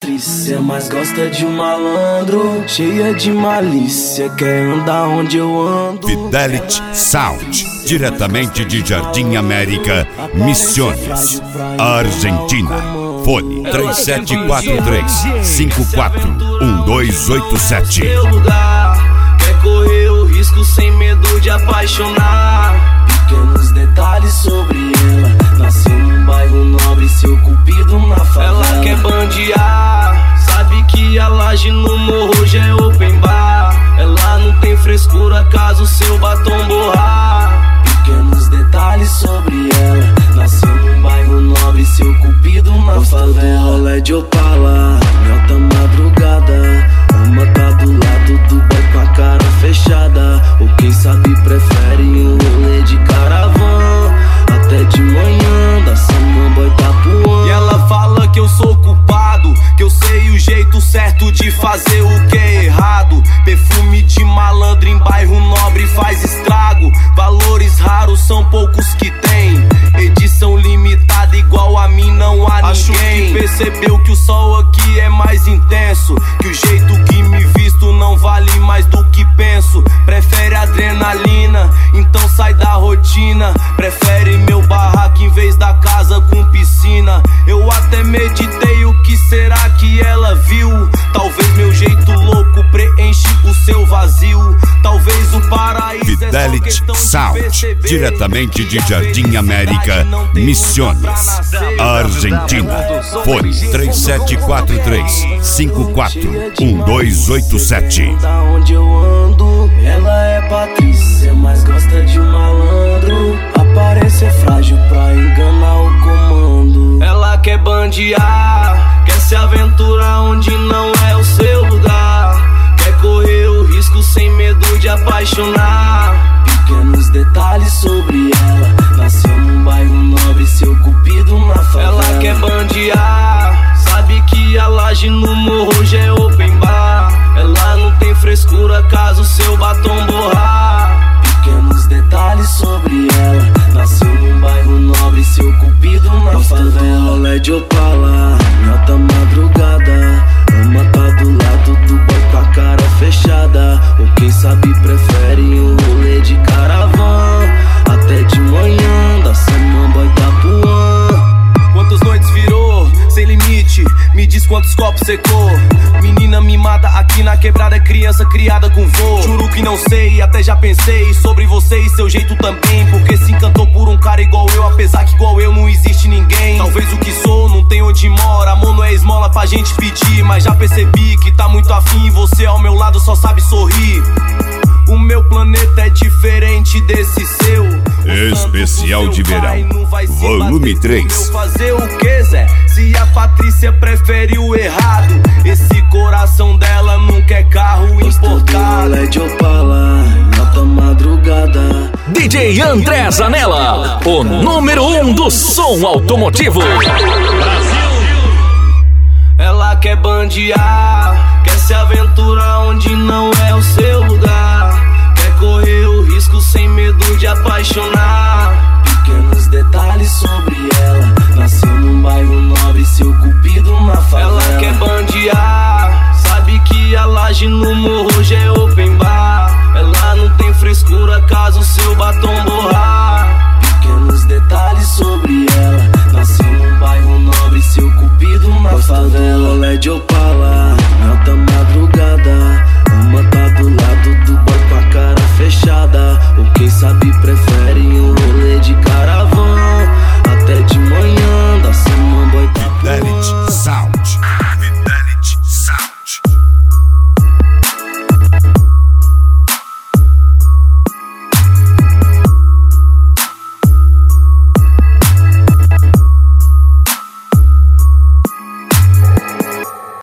Patrícia, mas gosta de malandro. Cheia de malícia, quer andar onde eu ando. Fidelity Sound, diretamente de Jardim América, Misiones, Argentina. Fone 3743-541287. Quer correr o risco sem medo de apaixonar. Pequenos detalhes sobre ela. Nasceu num bairro nobre, seu cupido na favela. Ela quer bandear, sabe que a laje no morro já é open bar. Ela não tem frescura caso seu batom borrar. Pequenos detalhes sobre ela. Nasceu num bairro nobre, seu cupido na favela. Rolê de Opala, em alta madrugada. Ama tá do lado do boy com a cara fechada. Ou quem sabe prefere um rolê de caravan. Até de manhã, da samambaia Itapuã. E ela fala que eu sou culpado, que eu sei o jeito certo de fazer o que é errado. Perfume de malandro em bairro nobre faz estrago. Valores raros são poucos que tem. Edição limitada igual a mim não há ninguém. Acho que percebeu que o sol aqui é mais intenso, que o jeito que me visto não vale mais do que penso. Prefere adrenalina, então sai da rotina. Prefere meu barraco em vez da casa com piscina. Eu até meditei o que será que ela viu. Talvez meu jeito louco preenche o seu vazio. Talvez o paraíso Fidelity Sound, diretamente de Jardim América, Misiones, Argentina. Fone 3743-541287. Da onde eu ando, ela é Patrícia, mas gosta de malandro. Aparência é frágil pra enganar o comando. Ela quer bandear, quer se aventurar onde não é o seu lugar. Quer correr o risco sem medo de apaixonar. Pequenos detalhes sobre ela. Nasceu num bairro nobre, seu cupido na favela. Ela quer bandear, sabe que a laje no morro já é open bar. Ela não tem frescura caso seu batom borrar. Pequenos detalhes sobre ela. Nasceu num bairro nobre, seu cupido na favela. Rolê de Opala, em alta madrugada. Ama tá do lado do boy com a cara fechada. Ou quem sabe prefere um rolê de caravan. Até de manhã, da samambaia Itapuã. Quantas noites virou, sem limite. Me diz quantos copos secou. Menina mimada aqui na quebrada, é criança criada com vô. Juro que não sei, até já pensei sobre você e seu jeito também. Porque se encantou por um cara igual eu, apesar que igual eu não existe ninguém. Talvez o que sou não tem onde mora. Amor não é esmola pra gente pedir, mas já percebi que tá muito afim. E você ao meu lado só sabe sorrir. O meu planeta é diferente desse seu. Especial de verão, volume 3. Fazer o que, Zé? Se a Patrícia prefere o errado. Esse coração dela não quer carro importado. Rolê de Opala, em alta madrugada. DJ André Zanella, o número 1 do som automotivo. Ela quer bandear, quer se aventurar onde não é o seu lugar. Quer correr o risco sem medo de apaixonar. Pequenos detalhes sobre